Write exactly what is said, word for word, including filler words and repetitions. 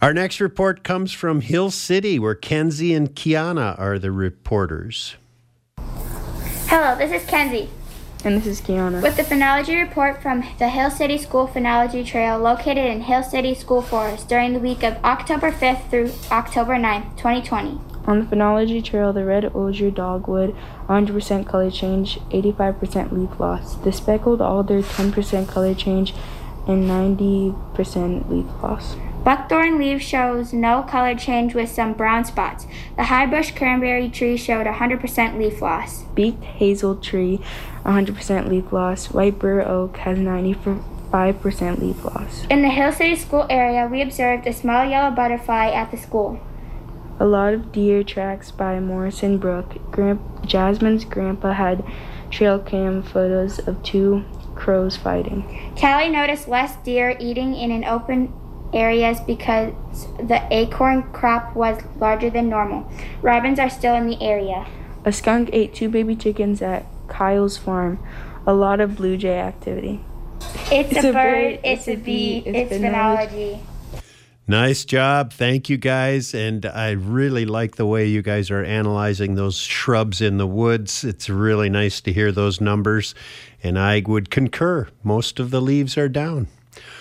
Our next report comes from Hill City, where Kenzie and Kiana are the reporters. Hello, this is Kenzie. And this is Kiana. With the phenology report from the Hill City School Phenology Trail located in Hill City School Forest during the week of October fifth through October ninth, twenty twenty. On the phenology trail, the red osier dogwood, one hundred percent color change, eighty-five percent leaf loss. The speckled alder, ten percent color change, and ninety percent leaf loss. Buckthorn leaf shows no color change with some brown spots. The highbush cranberry tree showed one hundred percent leaf loss. Beaked hazel tree, one hundred percent leaf loss. White bur oak has ninety-five percent leaf loss. In the Hill City School area, we observed a small yellow butterfly at the school. A lot of deer tracks by Morrison Brook. Grand- Jasmine's grandpa had trail cam photos of two crows fighting. Callie noticed less deer eating in an open areas because the acorn crop was larger than normal. Robins are still in the area. A skunk ate two baby chickens at Kyle's farm. A lot of blue jay activity. It's, it's a, a bird, it's, it's a bee, it's, it's phenology. Nice job. Thank you, guys. And I really like the way you guys are analyzing those shrubs in the woods. It's really nice to hear those numbers. And I would concur. Most of the leaves are down.